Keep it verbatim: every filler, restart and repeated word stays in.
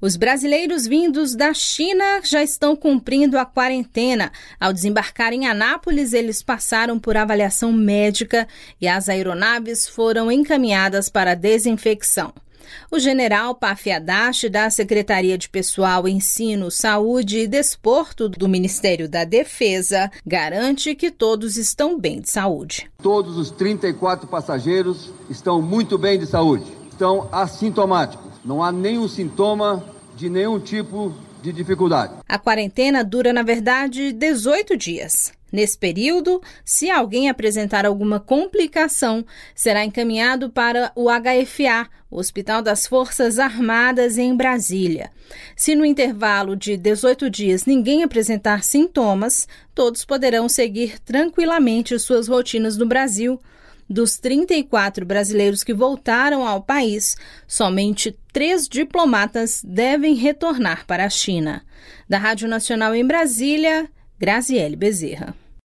Os brasileiros vindos da China já estão cumprindo a quarentena. Ao desembarcar em Anápolis, eles passaram por avaliação médica e as aeronaves foram encaminhadas para desinfecção. O general Paf Adachi, da Secretaria de Pessoal, Ensino, Saúde e Desporto do Ministério da Defesa, garante que todos estão bem de saúde. Todos os trinta e quatro passageiros estão muito bem de saúde, estão assintomáticos. Não há nenhum sintoma de nenhum tipo de dificuldade. A quarentena dura, na verdade, dezoito dias. Nesse período, se alguém apresentar alguma complicação, será encaminhado para o H F A, o Hospital das Forças Armadas em Brasília. Se no intervalo de dezoito dias ninguém apresentar sintomas, todos poderão seguir tranquilamente suas rotinas no Brasil. Dos trinta e quatro brasileiros que voltaram ao país, somente três diplomatas devem retornar para a China. Da Rádio Nacional em Brasília, Graziele Bezerra.